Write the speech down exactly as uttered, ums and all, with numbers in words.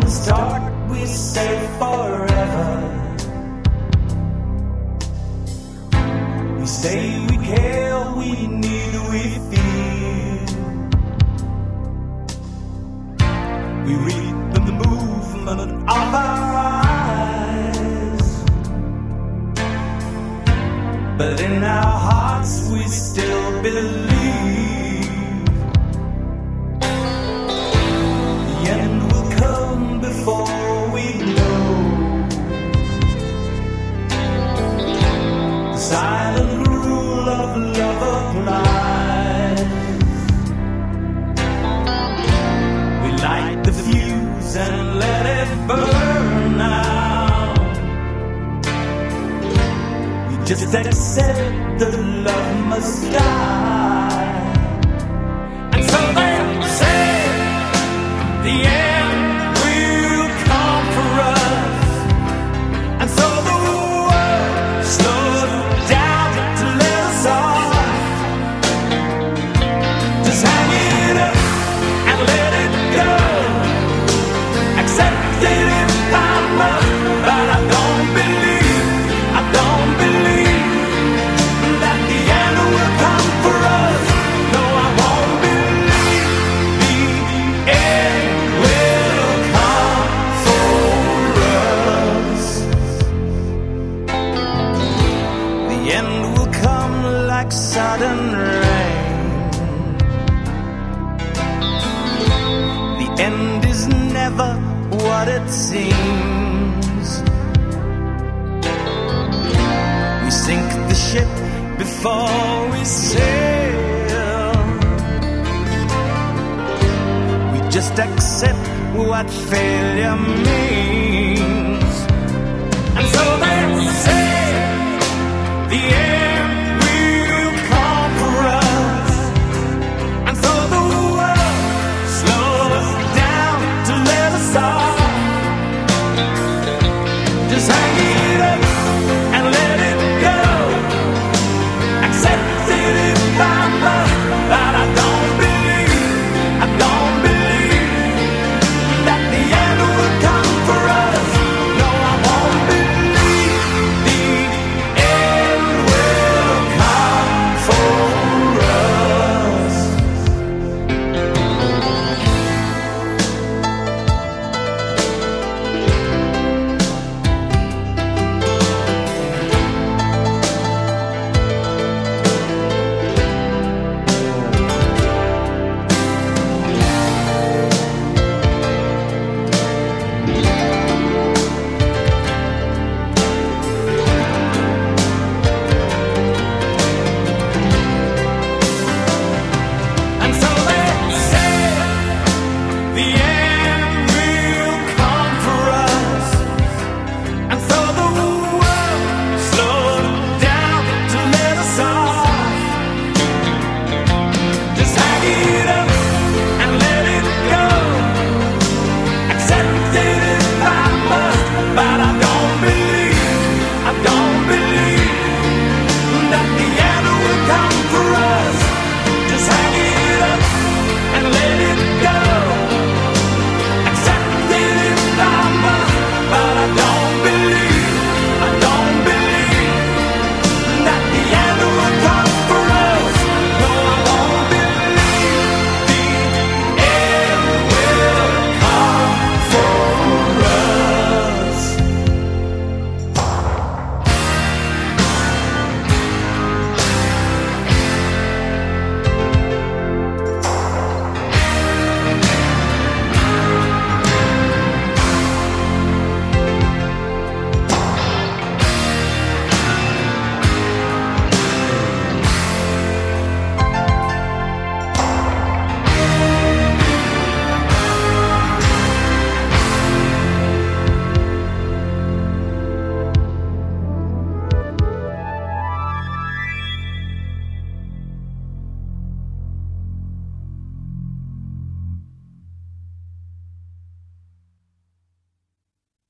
start, we say forever. We say we care, we need, we feel. We read the movement of our eyes, but in our hearts we still believe the end will come before we know. The silent rule of love applies. We light the fuse and let it burn out. We just accept that love must die. And so they say the end will come for us. And so the world slows down to let us off. Just hang it up and let it go. Accept it if I must, but I don't believe, I don't believe that the end will come for us. No, I won't believe the end will come for us. The end will come like sudden rain. The end is never what it seems. We sink the ship before we sail. We just accept what failure means. And so they say the end